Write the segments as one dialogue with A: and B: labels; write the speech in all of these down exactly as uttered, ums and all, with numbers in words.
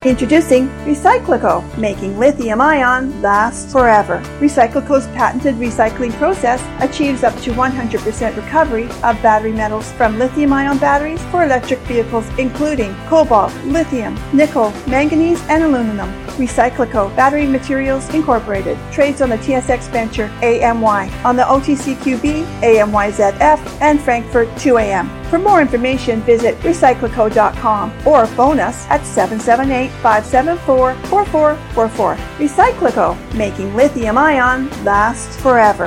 A: Introducing Recyclico, making lithium-ion last forever. Recyclico's patented recycling process achieves up to one hundred percent recovery of battery metals from lithium-ion batteries for electric vehicles, including cobalt, lithium, nickel, manganese, and aluminum. Recyclico Battery Materials Incorporated trades on the T S X Venture A M Y, on the O T C Q B, A M Y Z F, and Frankfurt two A M. For more information, visit recyclico dot com or phone us at seven seven eight, five seven four, four four four four. Recyclico, making lithium-ion last forever.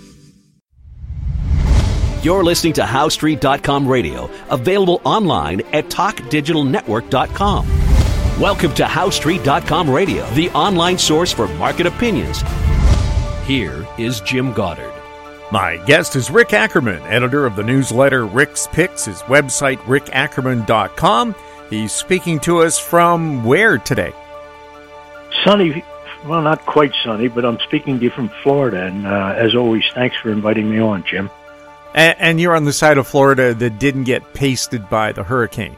B: You're listening to How Street dot com radio, available online at talk digital network dot com. Welcome to How Street dot com radio, the online source for market opinions. Here is Jim Goddard.
C: My guest is Rick Ackerman, editor of the newsletter Rick's Picks, his website rick ackerman dot com. He's speaking to us from where today?
D: Sunny, well, not quite sunny, but I'm speaking to you from Florida, and uh, as always, thanks for inviting me on, Jim.
C: And, and you're on the side of Florida that didn't get pasted by the hurricane.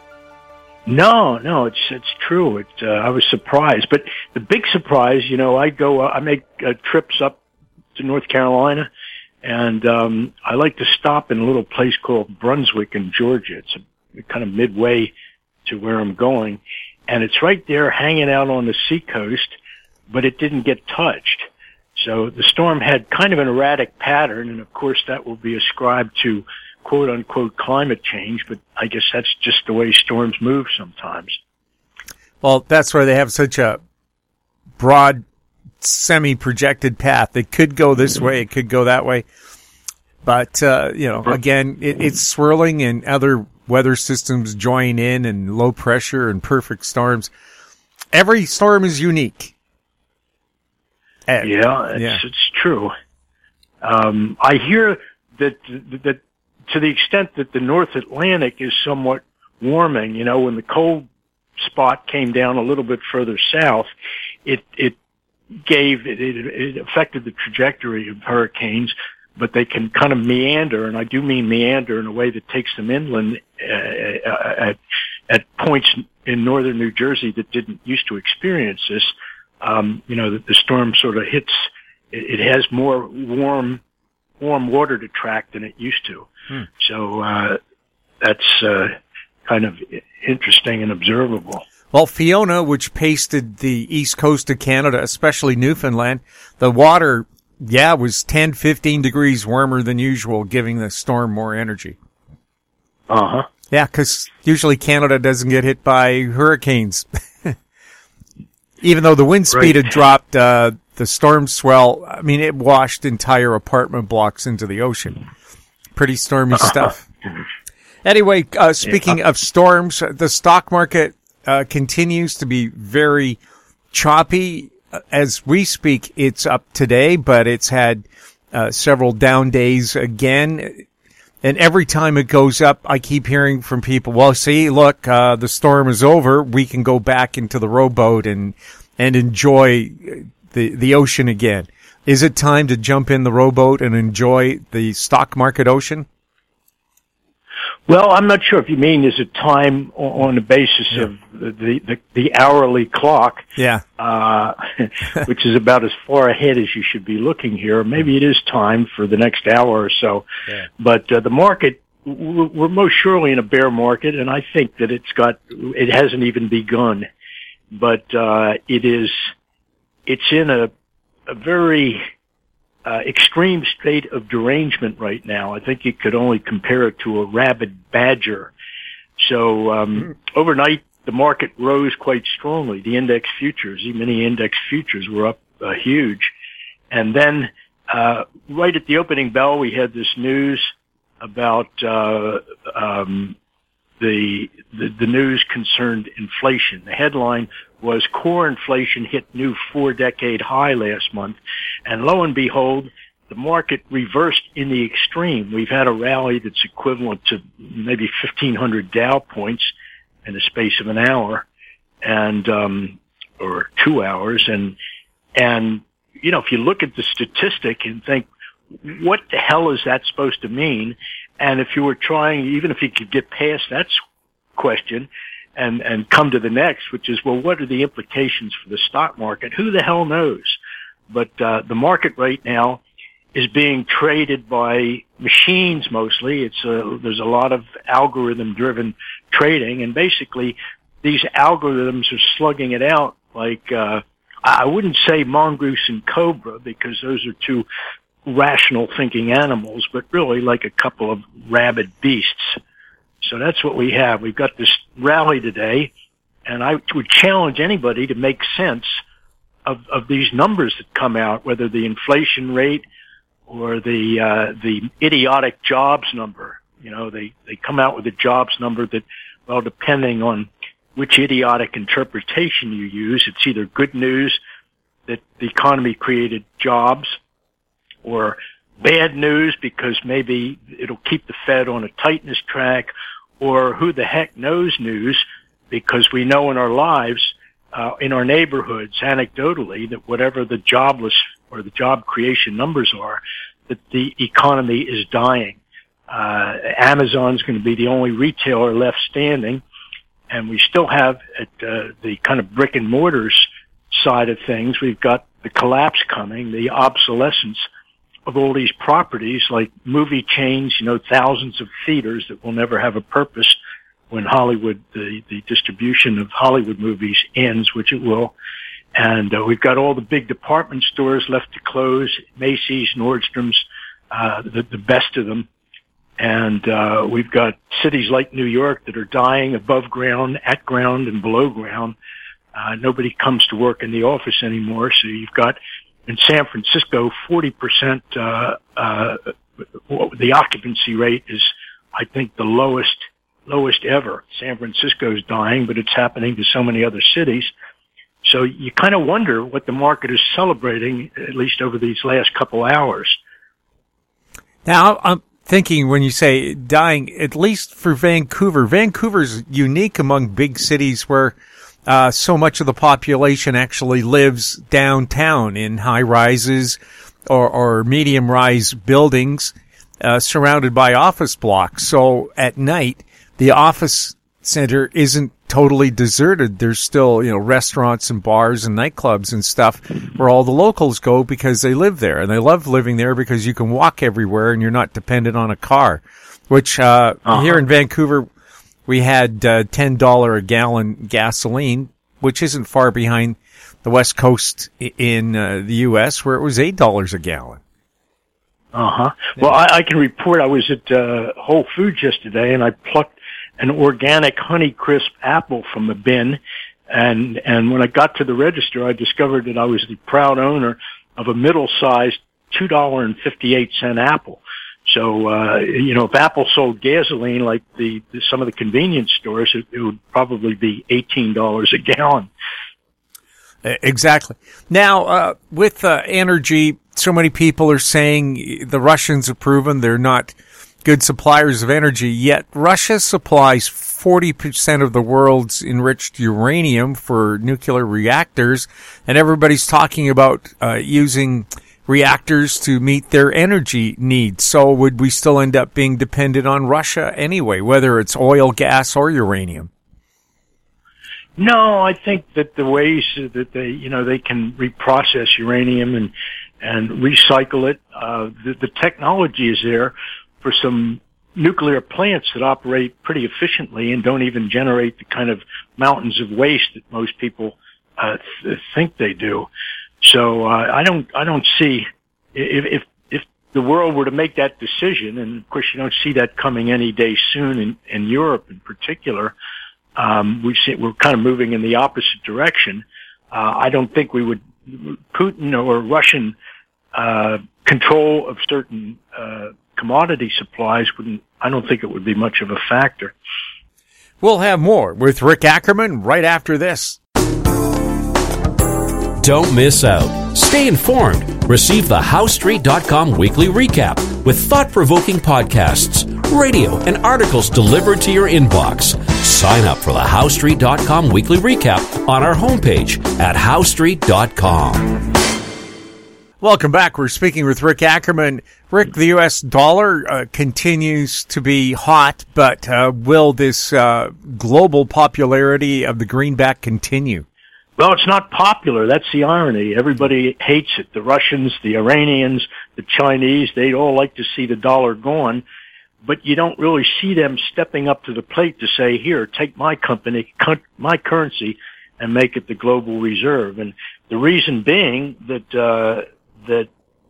D: No, no, it's it's true. It, uh, I was surprised, but the big surprise, you know, I go, uh, I make uh, trips up to North Carolina, and um, I like to stop in a little place called Brunswick in Georgia. It's a, kind of midway to where I'm going, and it's right there, hanging out on the seacoast, but it didn't get touched. So the storm had kind of an erratic pattern, and of course that will be ascribed to quote-unquote climate change, but I guess that's just the way storms move sometimes.
C: Well, that's why they have such a broad, semi-projected path. It could go this way, it could go that way. But, uh, you know, again, it, it's swirling and other weather systems join in, and low pressure and perfect storms. Every storm is unique. And,
D: yeah, it's,
C: yeah,
D: it's true. Um, I hear that, that to the extent that the North Atlantic is somewhat warming, you know, when the cold spot came down a little bit further south, it, it gave, it, it, it affected the trajectory of hurricanes, but they can kind of meander, and I do mean meander in a way that takes them inland uh, at, at points in northern New Jersey that didn't used to experience this. Um, you know, the, the storm sort of hits, it, it has more warm, warm water to track than it used to. Hmm. So, uh, that's, uh, kind of interesting and observable.
C: Well, Fiona, which pasted the east coast of Canada, especially Newfoundland, the water, yeah, was ten, fifteen degrees warmer than usual, giving the storm more energy.
D: Uh-huh.
C: Yeah, because usually Canada doesn't get hit by hurricanes. Even though the wind speed
D: right.
C: had dropped, uh, the storm swell, I mean, it washed entire apartment blocks into the ocean. Pretty stormy uh-huh. stuff. Anyway, uh, speaking yeah. of storms, the stock market uh, continues to be very choppy. As we speak, it's up today, but it's had uh, several down days again. And every time it goes up, I keep hearing from people, well, see, look, uh, the storm is over. We can go back into the rowboat and, and enjoy the, the ocean again. Is it time to jump in the rowboat and enjoy the stock market ocean?
D: Well, I'm not sure if you mean is it time on the basis yeah. of the, the, the hourly clock,
C: yeah,
D: uh, which is about as far ahead as you should be looking here. Maybe it is time for the next hour or so. Yeah. But uh, the market, we're most surely in a bear market, and I think that it's got, it hasn't even begun. But uh, it is, it's in a, a very Uh, extreme state of derangement right now. I think you could only compare it to a rabid badger. So um, mm. overnight, the market rose quite strongly. The index futures, the mini index futures, were up uh, huge. And then uh, right at the opening bell, we had this news about uh, um, the, the the news concerned inflation. The headline was core inflation hit new four-decade high last month, and lo and behold, the market reversed in the extreme. We've had a rally that's equivalent to maybe fifteen hundred Dow points in the space of an hour, and um, or two hours, and and you know, if you look at the statistic and think, what the hell is that supposed to mean? And if you were trying, even if you could get past that question and, and come to the next, which is, well, what are the implications for the stock market? Who the hell knows? But uh, the market right now is being traded by machines mostly. It's a, there's a lot of algorithm-driven trading, and basically these algorithms are slugging it out like, uh, I wouldn't say mongoose and cobra because those are two rational thinking animals, but really like a couple of rabid beasts. So that's what we have. We've got this rally today, and I would challenge anybody to make sense of, of these numbers that come out, whether the inflation rate or the uh, the idiotic jobs number. You know, they, they come out with a jobs number that, well, depending on which idiotic interpretation you use, it's either good news that the economy created jobs, or bad news because maybe it'll keep the Fed on a tightness track, or who the heck knows news because we know in our lives, uh, in our neighborhoods, anecdotally, that whatever the jobless or the job creation numbers are, that the economy is dying. Uh, Amazon's going to be the only retailer left standing, and we still have at uh, the kind of brick and mortars side of things, we've got the collapse coming, the obsolescence of all these properties like movie chains, you know, thousands of theaters that will never have a purpose when Hollywood, the, the distribution of Hollywood movies ends, which it will. And uh, we've got all the big department stores left to close, Macy's, Nordstrom's, uh, the, the best of them. And uh, we've got cities like New York that are dying above ground, at ground, and below ground. Uh, nobody comes to work in the office anymore, so you've got in San Francisco, forty percent, uh, uh, the occupancy rate is, I think, the lowest, lowest ever. San Francisco's dying, but it's happening to so many other cities. So you kind of wonder what the market is celebrating, at least over these last couple hours.
C: Now, I'm thinking when you say dying, at least for Vancouver, Vancouver's unique among big cities where Uh, so much of the population actually lives downtown in high rises or, or medium rise buildings, uh, surrounded by office blocks. So at night, the office center isn't totally deserted. There's still, you know, restaurants and bars and nightclubs and stuff where all the locals go because they live there, and they love living there because you can walk everywhere and you're not dependent on a car, which, uh, uh-huh. here in Vancouver, we had uh, ten dollars a gallon gasoline, which isn't far behind the West Coast in uh, the U S, where it was eight dollars a gallon.
D: Uh-huh. Well, I, I can report I was at uh, Whole Foods yesterday, and I plucked an organic Honeycrisp apple from the bin, and and when I got to the register, I discovered that I was the proud owner of a middle-sized two dollars and fifty-eight cents apple. So, uh, you know, if Apple sold gasoline like the, the some of the convenience stores, it, it would probably be eighteen dollars a gallon.
C: Exactly. Now, uh, with uh, energy, so many people are saying the Russians have proven they're not good suppliers of energy, yet Russia supplies forty percent of the world's enriched uranium for nuclear reactors, and everybody's talking about uh, using reactors to meet their energy needs. So would we still end up being dependent on Russia anyway, whether it's oil, gas, or uranium?
D: No, I think that the ways that they, you know, they can reprocess uranium and, and recycle it, uh, the, the technology is there for some nuclear plants that operate pretty efficiently and don't even generate the kind of mountains of waste that most people, uh, th- think they do. So uh, I don't, I don't see if, if if the world were to make that decision, and of course you don't see that coming any day soon in, in Europe in particular. Um, we see we're kind of moving in the opposite direction. Uh, I don't think we would Putin or Russian uh, control of certain uh, commodity supplies wouldn't. I don't think it would be much of a factor.
C: We'll have more with Rick Ackerman right after this.
B: Don't miss out. Stay informed. Receive the How Street dot com weekly recap with thought-provoking podcasts, radio, and articles delivered to your inbox. Sign up for the How Street dot com weekly recap on our homepage at How Street dot com.
C: Welcome back. We're speaking with Rick Ackerman. Rick, the U S dollar uh, continues to be hot, but uh, will this uh, global popularity of the greenback continue?
D: Well, it's not popular. That's the irony. Everybody hates it. The Russians, the Iranians, the Chinese, they'd all like to see the dollar gone, but you don't really see them stepping up to the plate to say, here, take my company, my currency, and make it the global reserve. And the reason being that uh that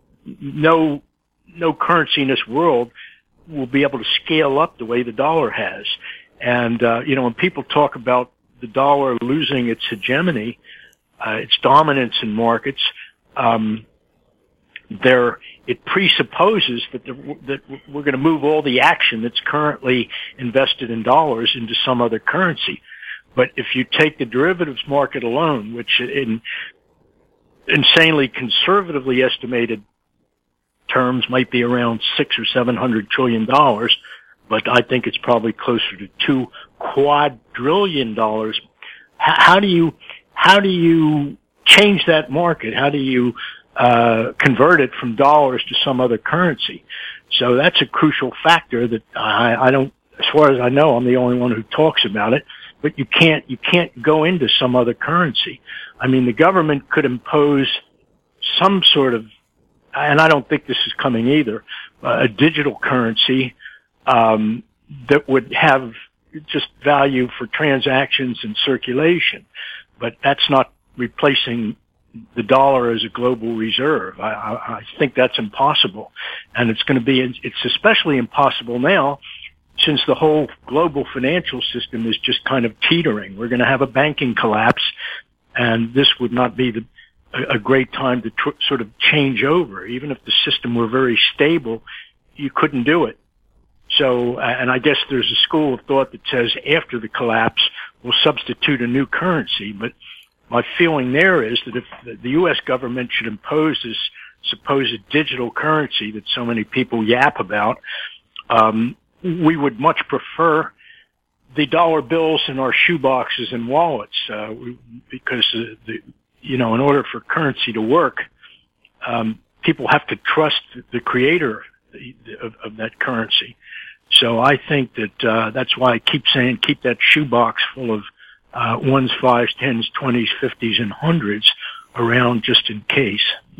D: no no currency in this world will be able to scale up the way the dollar has. And, uh, you know, when people talk about the dollar losing its hegemony, uh, its dominance in markets, um, there, it presupposes that, the, that we're going to move all the action that's currently invested in dollars into some other currency. But if you take the derivatives market alone, which in insanely conservatively estimated terms might be around six or seven hundred trillion dollars, but I think it's probably closer to two quadrillion dollars. How do you how do you change that market? How do you uh convert it from dollars to some other currency? So that's a crucial factor that I, I don't, as far as I know, I'm the only one who talks about it. But you can't you can't go into some other currency. I mean, the government could impose some sort of, and I don't think this is coming either, uh, a digital currency um, that would have just value for transactions and circulation. But that's not replacing the dollar as a global reserve. I, I, I think that's impossible, and it's going to be. It's especially impossible now, since the whole global financial system is just kind of teetering. We're going to have a banking collapse, and this would not be the, a, a great time to tr- sort of change over. Even if the system were very stable, you couldn't do it. So, and I guess there's a school of thought that says after the collapse, we'll substitute a new currency. But my feeling there is that if the U S government should impose this supposed digital currency that so many people yap about, um, we would much prefer the dollar bills in our shoe boxes and wallets, uh, we, because, uh, the, you know, in order for currency to work, um, people have to trust the creator of, of that currency. So I think that, uh, that's why I keep saying keep that shoebox full of, uh, ones, fives, tens, twenties, fifties, and hundreds around just in case.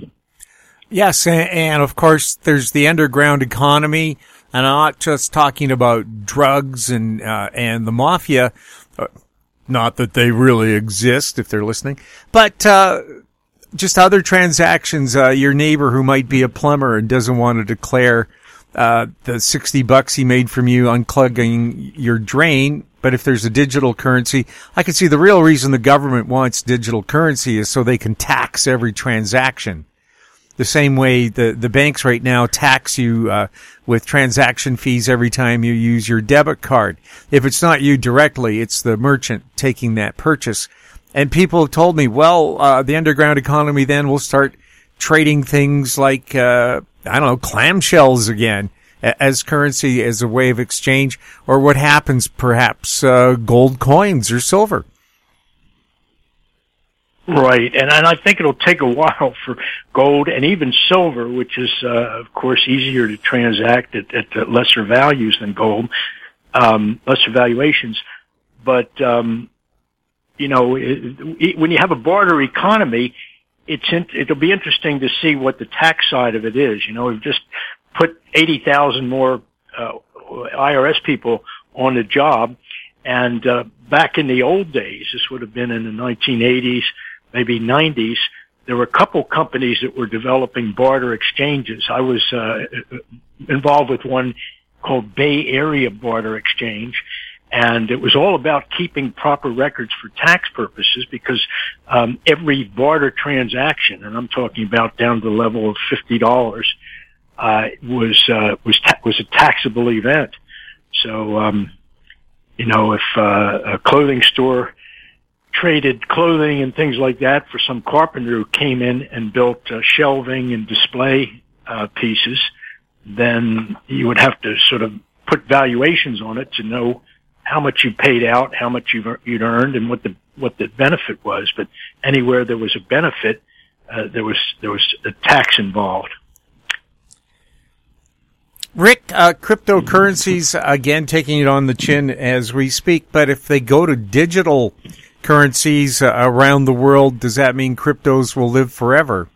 C: Yes, and, and of course there's the underground economy. And I'm not just talking about drugs and uh, and the mafia, uh, not that they really exist if they're listening, but uh, just other transactions. Uh, your neighbor who might be a plumber and doesn't want to declare uh, the sixty bucks he made from you unclogging your drain, but if there's a digital currency, I can see the real reason the government wants digital currency is so they can tax every transaction. The same way the, the banks right now tax you uh, with transaction fees every time you use your debit card. If it's not you directly, it's the merchant taking that purchase. And people have told me, well, uh, the underground economy then will start trading things like, uh, I don't know, clamshells again as currency, as a way of exchange, or what happens, perhaps, uh, gold coins or silver.
D: Right, and, and I think it'll take a while for gold and even silver, which is, uh, of course, easier to transact at, at lesser values than gold, um, lesser valuations. But, um, you know, it, it, when you have a barter economy, it's in, it'll be interesting to see what the tax side of it is. You know, we've just put eighty thousand more uh, I R S people on the job, and uh, back in the old days, this would have been in the nineteen eighties, maybe nineties, there were a couple companies that were developing barter exchanges. I was uh, involved with one called Bay Area Barter Exchange, and it was all about keeping proper records for tax purposes because um, every barter transaction, and I'm talking about down to the level of fifty dollars, uh, was uh, was ta- was a taxable event. So, um, you know, if uh, a clothing store traded clothing and things like that for some carpenter who came in and built uh, shelving and display uh, pieces, then you would have to sort of put valuations on it to know how much you paid out, how much you've, you'd earned, and what the what the benefit was. But anywhere there was a benefit, uh, there was there was a tax involved.
C: Rick, uh, cryptocurrencies, again, taking it on the chin as we speak, but if they go to digital currencies uh, around the world, does that mean cryptos will live forever?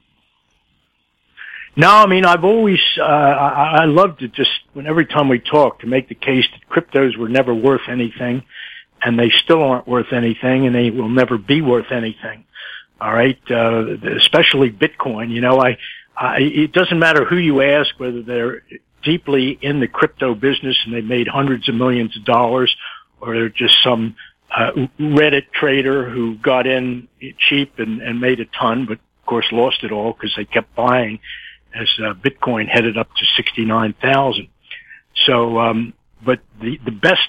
D: No, I mean, I've always, uh, I, I love to just, when every time we talk, to make the case that cryptos were never worth anything, and they still aren't worth anything, and they will never be worth anything. All right? Uh, especially Bitcoin. You know, I, I, it doesn't matter who you ask, whether they're deeply in the crypto business and they made hundreds of millions of dollars, or they're just some uh, Reddit trader who got in cheap and, and made a ton, but of course lost it all because they kept buying as uh, Bitcoin headed up to sixty-nine thousand. So, um, but the, the best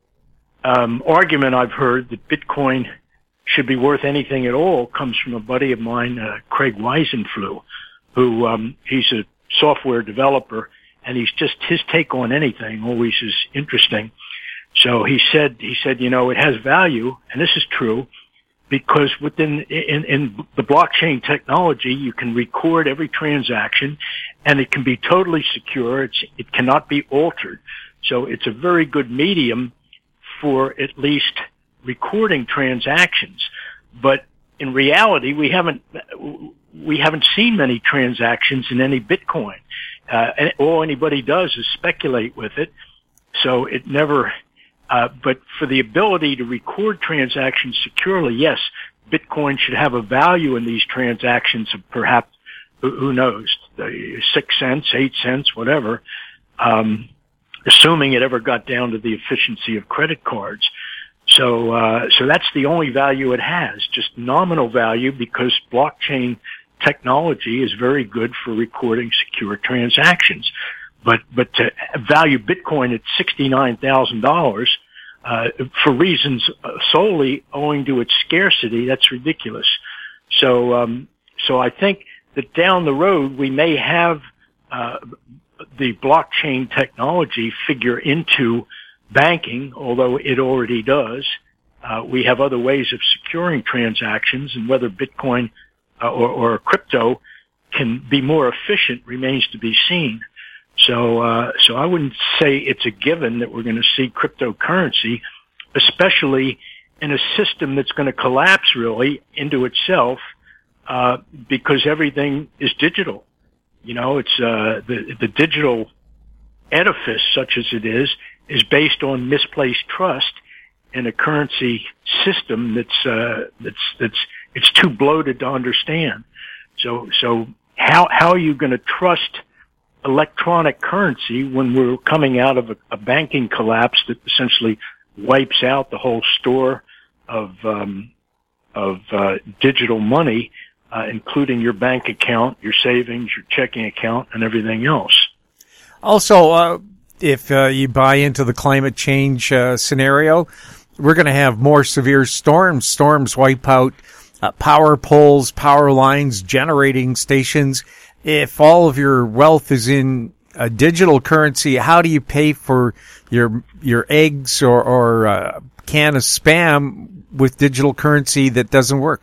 D: um, argument I've heard that Bitcoin should be worth anything at all comes from a buddy of mine, uh, Craig Weisenfluh, who um, he's a software developer. And he's just, his take on anything always is interesting. So he said, he said, you know, it has value, and this is true, because within, in, in the blockchain technology, you can record every transaction, and it can be totally secure. It's, it cannot be altered. So it's a very good medium for at least recording transactions. But in reality, we haven't, we haven't seen many transactions in any Bitcoin. Uh, and all anybody does is speculate with it. So it never, uh, but for the ability to record transactions securely, yes, Bitcoin should have a value in these transactions of perhaps, who knows, six cents, eight cents, whatever, um, assuming it ever got down to the efficiency of credit cards. So, uh, so that's the only value it has, just nominal value, because blockchain technology is very good for recording secure transactions. But, but to value Bitcoin at sixty-nine thousand dollars, uh, for reasons solely owing to its scarcity, that's ridiculous. So, um, so I think that down the road we may have, uh, the blockchain technology figure into banking, although it already does. Uh, we have other ways of securing transactions, and whether Bitcoin Uh, or, or crypto can be more efficient remains to be seen. So, uh, so I wouldn't say it's a given that we're going to see cryptocurrency, especially in a system that's going to collapse really into itself, uh, because everything is digital. You know, it's, uh, the, the digital edifice, such as it is, is based on misplaced trust in a currency system that's, uh, that's, that's, it's too bloated to understand. So, so how, how are you going to trust electronic currency when we're coming out of a, a banking collapse that essentially wipes out the whole store of, um, of, uh, digital money, uh, including your bank account, your savings, your checking account, and everything else?
C: Also, uh, if, uh, you buy into the climate change, uh, scenario, we're going to have more severe storms. Storms wipe out Uh, power poles, power lines, generating stations. If all of your wealth is in a digital currency, how do you pay for your your eggs or, or a can of Spam with digital currency that doesn't work?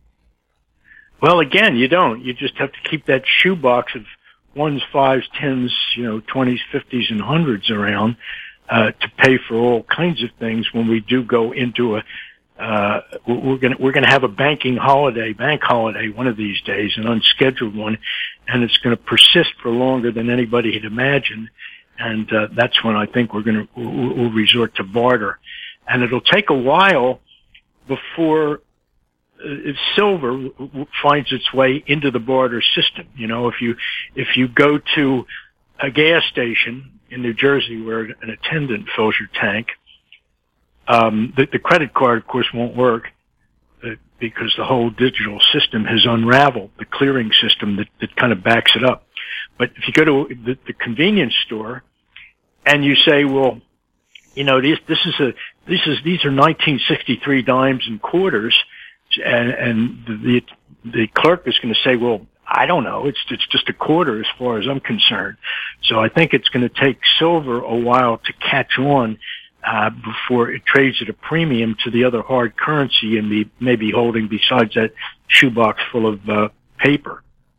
D: Well, again, you don't. You just have to keep that shoebox of ones, fives, tens, you know, twenties, fifties, and hundreds around uh, to pay for all kinds of things when we do go into a Uh, we're going to, we're going to have a banking holiday, bank holiday one of these days, an unscheduled one, and it's going to persist for longer than anybody had imagined. And, uh, that's when I think we're going to, we'll, we'll resort to barter. And it'll take a while before uh, silver finds its way into the barter system. You know, if you, if you go to a gas station in New Jersey where an attendant fills your tank, Um, the, the credit card, of course, won't work uh, because the whole digital system has unraveled, the clearing system that, that kind of backs it up. But if you go to the, the convenience store and you say, well, you know, this, this is a, this is, these are nineteen sixty-three dimes and quarters, and, and the, the clerk is going to say, well, I don't know, it's, it's just a quarter as far as I'm concerned. So I think it's going to take silver a while to catch on, Uh, before it trades at a premium to the other hard currency and be maybe holding besides that shoebox full of uh, paper.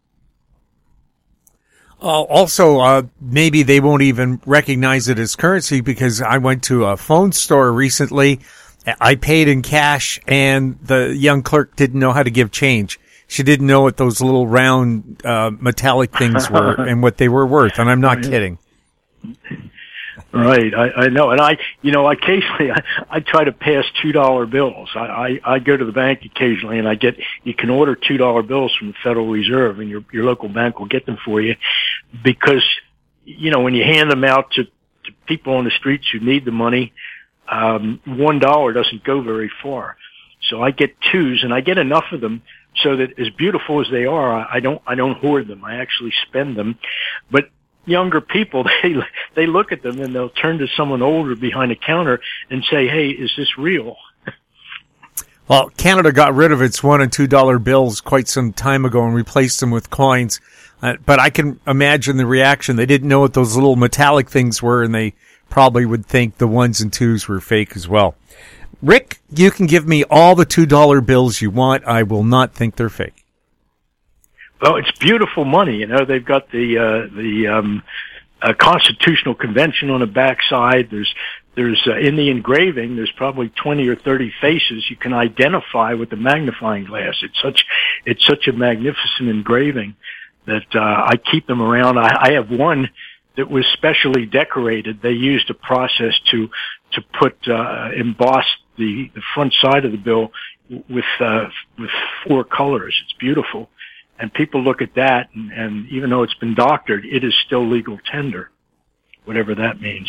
C: Uh, also, uh, maybe they won't even recognize it as currency, because I went to a phone store recently. I paid in cash, and the young clerk didn't know how to give change. She didn't know what those little round uh, metallic things were and what they were worth, and I'm not kidding.
D: Right, I, I know, and I, you know, occasionally I, I try to pass two dollar bills. I, I, I go to the bank occasionally, and I get you can order two dollar bills from the Federal Reserve, and your your local bank will get them for you, because you know when you hand them out to, to people on the streets who need the money, um, one dollar doesn't go very far. So I get twos, and I get enough of them so that as beautiful as they are, I, I don't I don't hoard them. I actually spend them, but younger people, they they look at them and they'll turn to someone older behind the counter and say, "Hey, is this real?"
C: Well, Canada got rid of its one and two dollar bills quite some time ago and replaced them with coins. Uh, but I can imagine the reaction. They didn't know what those little metallic things were, and they probably would think the ones and twos were fake as well. Rick, you can give me all the two dollar bills you want. I will not think they're fake.
D: Well, it's beautiful money. You know, they've got the uh, the um, uh, Constitutional Convention on the backside. There's there's uh, in the engraving. There's probably twenty or thirty faces you can identify with the magnifying glass. It's such it's such a magnificent engraving that uh, I keep them around. I, I have one that was specially decorated. They used a process to to put uh, emboss the the front side of the bill with uh, with four colors. It's beautiful. And people look at that, and, and even though it's been doctored, it is still legal tender, whatever that means.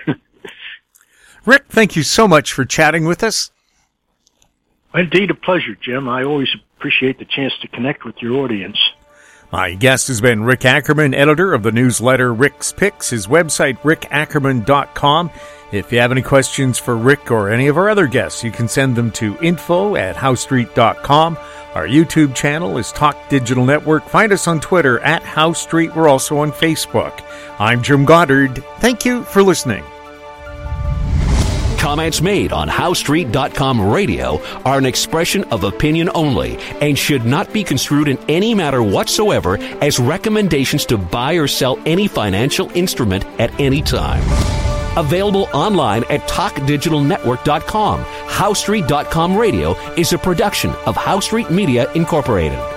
C: Rick, thank you so much for chatting with us.
D: Indeed, a pleasure, Jim. I always appreciate the chance to connect with your audience.
C: My guest has been Rick Ackerman, editor of the newsletter Rick's Picks, his website, rick ackerman dot com. If you have any questions for Rick or any of our other guests, you can send them to info at house street dot com. Our YouTube channel is Talk Digital Network. Find us on Twitter at House Street. We're also on Facebook. I'm Jim Goddard. Thank you for listening.
B: Comments made on house street dot com radio are an expression of opinion only and should not be construed in any matter whatsoever as recommendations to buy or sell any financial instrument at any time. Available online at talk digital network dot com. house street dot com radio is a production of House Street Media Incorporated.